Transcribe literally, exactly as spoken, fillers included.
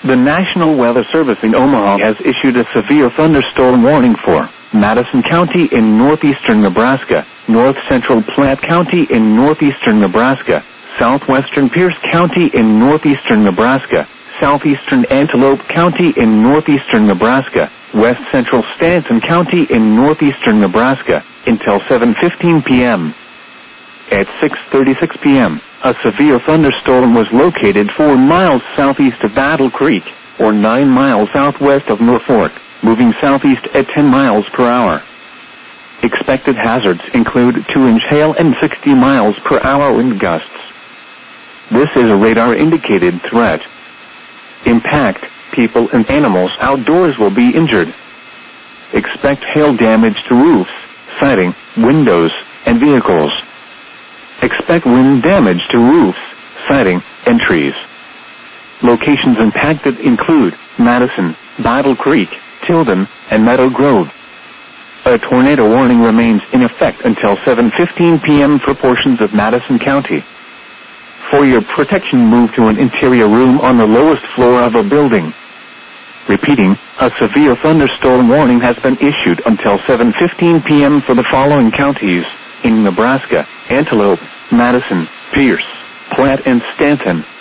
The National Weather Service in Omaha has issued a severe thunderstorm warning for Madison County in northeastern Nebraska, north central Platte County in northeastern Nebraska, southwestern Pierce County in northeastern Nebraska, southeastern Antelope County in northeastern Nebraska, west central Stanton County in northeastern Nebraska, until seven fifteen p.m. At six thirty-six p.m., a severe thunderstorm was located four miles southeast of Battle Creek, or nine miles southwest of Norfolk, moving southeast at ten miles per hour. Expected hazards include two-inch hail and sixty miles per hour wind gusts. This is a radar-indicated threat. Impact, people and animals outdoors will be injured. Expect hail damage to roofs, siding, windows, and vehicles. Expect wind damage to roofs, siding, and trees. Locations impacted include Madison, Battle Creek, Tilden, and Meadow Grove. A tornado warning remains in effect until seven fifteen p.m. for portions of Madison County. For your protection, move to an interior room on the lowest floor of a building. Repeating, a severe thunderstorm warning has been issued until seven fifteen p.m. for the following counties in Nebraska: Antelope, Madison, Pierce, Platte, and Stanton.